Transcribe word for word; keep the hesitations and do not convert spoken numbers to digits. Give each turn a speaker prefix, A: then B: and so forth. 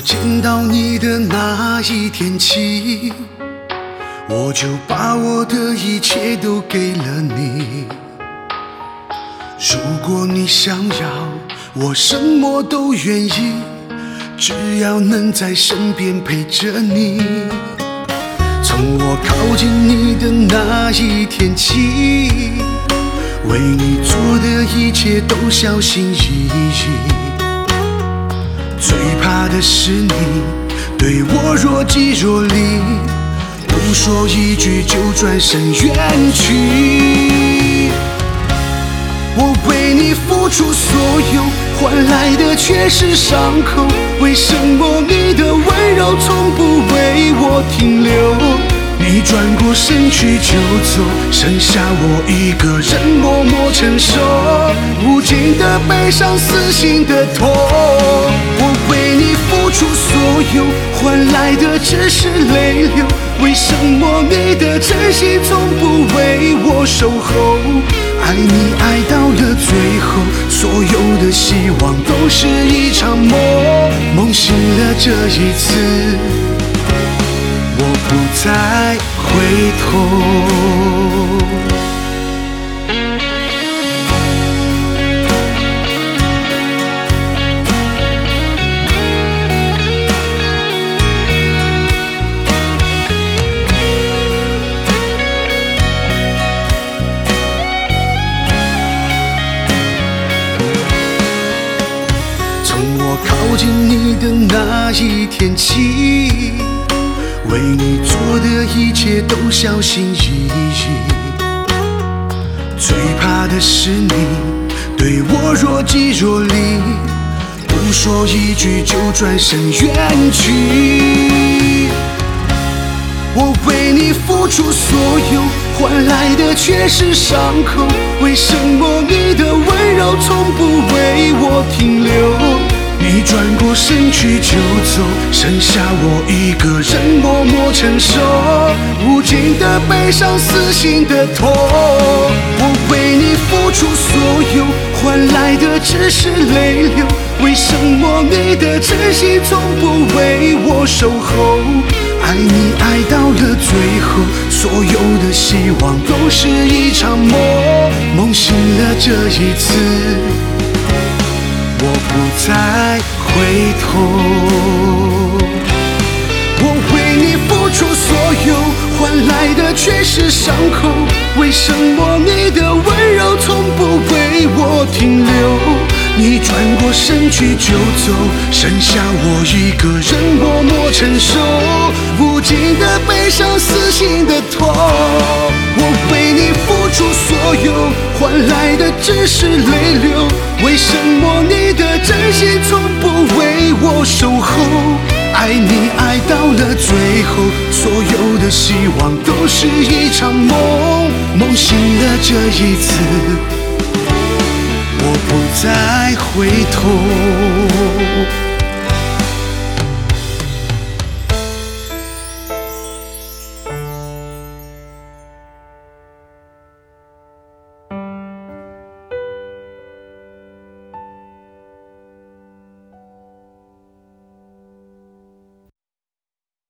A: 见到你的那一天起，我就把我的一切都给了你。如果你想要，我什么都愿意，只要能在身边陪着你。从我靠近你的那一天起，为你做的一切都小心翼翼。最怕的是你对我若即若离，不说一句就转身远去。我为你付出所有，换来的却是伤口。为什么你的温柔从不为我停留？你转过身去就走，剩下我一个人默默承受无尽的悲伤，撕心的痛。我为你付出所有，换来的只是泪流。为什么你的真心从不为我守候？爱你爱到了最后，所有的希望都是一场梦。梦醒了这一次，我不再回头。从我靠近你的那一天起，为你做的一切都小心翼翼。最怕的是你对我若即若离，不说一句就转身远去。我为你付出所有，换来的却是伤口。为什么你的温柔从不为我停留？你转过身去就走，剩下我一个人默默承受无尽的悲伤，撕心的痛。我为你付出所有，换来的只是泪流。为什么你的真心从不为我守候？爱你爱到了最后，所有的希望都是一场梦。梦醒了这一次，我不再回头。我为你付出所有，换来的却是伤口。为什么你的温柔从不为我停留？你转过身去就走，剩下我一个人默默承受无尽的悲伤，撕心的痛。我为你付出所有，换来的只是泪流。为什么你的真心从不为我守候？爱你爱到了最后，所有的希望都是一场梦。梦醒了这一次，我不再回头。